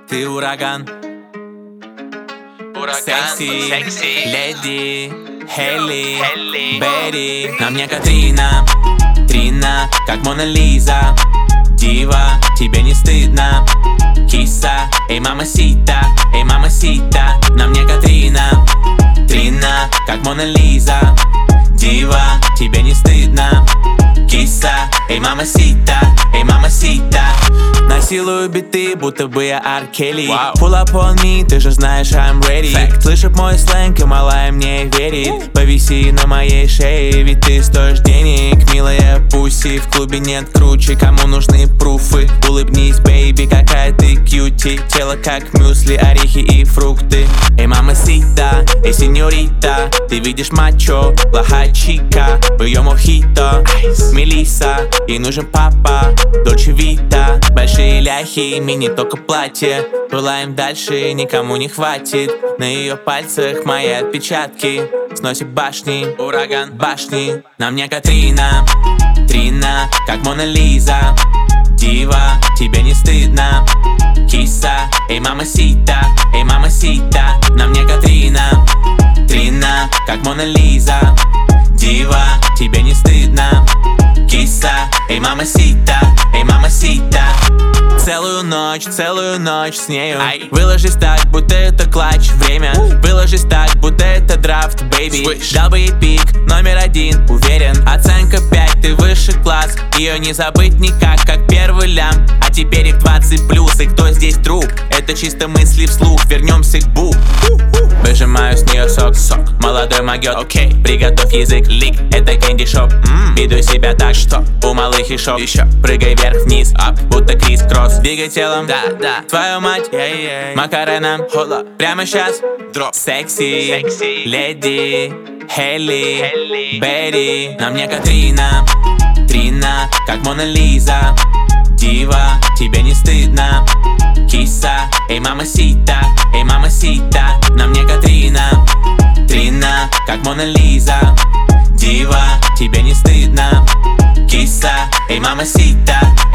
Ты ураган, секси, леди, Хелли, Берри. На мне Катрина, Трина, как Мона Лиза. Дива, тебе не стыдно. Киса, эй мамасита, эй мамасита. На мне Катрина, Трина, как Мона Лиза. Дива, тебе не стыдно. Киса, эй мамасита, эй мамасита. Насилую биты, будто бы я Ар Келли. Pull up on me, ты же знаешь, I'm ready. Слышит мой сленг, и малая мне верит. Повиси на моей шее, ведь ты стоишь денег. Милая пуси, в клубе нет круче. Кому нужны пруфы? Улыбнись, бейби, какая ты кьюти. Тело как мюсли, орехи и фрукты. Эй мамасита, эй сеньорита. Ты видишь мачо, плохая чика. В ее мохито, Мелисса. Ей нужен папа, Дольче Вита. Большие ляхи, мини только платье. Пылаем дальше, никому не хватит. На ее пальцах мои отпечатки. Сносит башни, ураган, башни. На мне Катрина, Трина, как Мона Лиза. Дива, тебе не стыдно. Киса, эй мамасита, эй мамасита. На мне Катрина, Трина, как Мона Лиза. Дива, тебе не стыдно. Киса, эй мамасита, эй мамасита. Целую ночь с нею. Выложись так, будто это клатч. Время, выложись так, будто это драфт, бейби. Дал бы ей пик, номер 1, уверен. Оценка 5, ты высший класс. Ее не забыть никак, как первый лям. А теперь их 20+, и кто здесь труп? Это чисто мысли вслух, вернемся к бу. Выжимаю с нее сок, молодой могет, окей. Приготовь язык, лик, это кэнди шоп. Веду себя так, что у малых шоп. Еще прыгай вверх-вниз, будто крис-кросс. Двигай телом, да, твою мать, Макарена, прямо сейчас, дроп. Секси, леди, Хелли, Берри. На мне Катрина, Трина, как Мона Лиза. Дива, тебе не стыдно. Киса, эй мамасита, эй мамасита. На мне Катрина, Трина, как Мона Лиза. Дива, тебе не стыдно. Киса, эй мамасита.